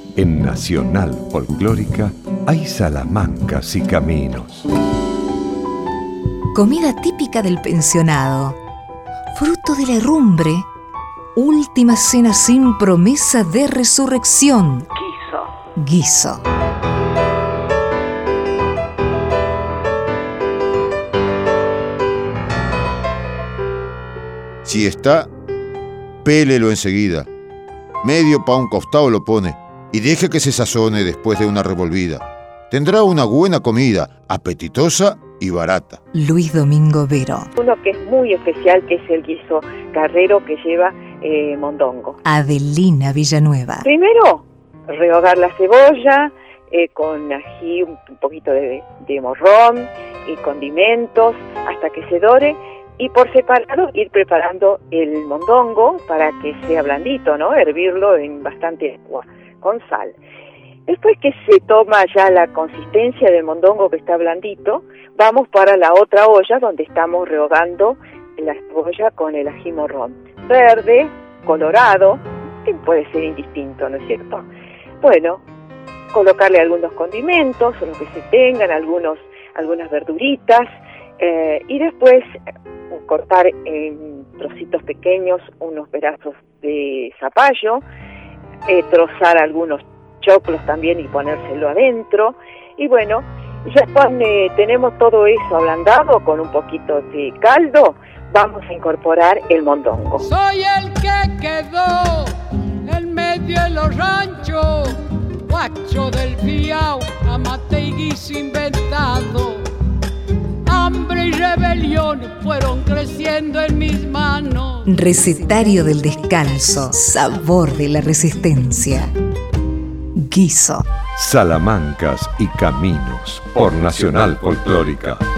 En Nacional Folclórica hay salamancas y caminos. Comida típica del pensionado, fruto de la herrumbre, última cena sin promesa de resurrección. Guiso. Si está, pélelo enseguida. Medio pa' un costado lo pone y deje que se sazone después de una revolvida. Tendrá una buena comida, apetitosa y barata. Luis Domingo Vero. Uno que es muy especial, que es el guiso carrero que lleva mondongo. Adelina Villanueva. Primero, rehogar la cebolla con ají, un poquito de morrón y condimentos hasta que se dore. Y por separado ir preparando el mondongo para que sea blandito, ¿no? Hervirlo en bastante agua, con sal. Después que se toma ya la consistencia del mondongo que está blandito, vamos para la otra olla donde estamos rehogando la cebolla con el ají morrón. Verde, colorado, que puede ser indistinto, ¿no es cierto? Bueno, colocarle algunos condimentos, o lo que se tengan, algunas verduritas, y después cortar en trocitos pequeños unos pedazos de zapallo, trozar algunos choclos también y ponérselo adentro. Y bueno, ya cuando tenemos todo eso ablandado con un poquito de caldo, vamos a incorporar el mondongo. Soy el que quedó en medio de los ranchos, guacho del fiao, amate y guiso inventado. Hambre y rebelión fueron creciendo en mis manos. Recetario del descalzo, sabor de la resistencia. Guiso. Salamancas y caminos por Nacional Folclórica.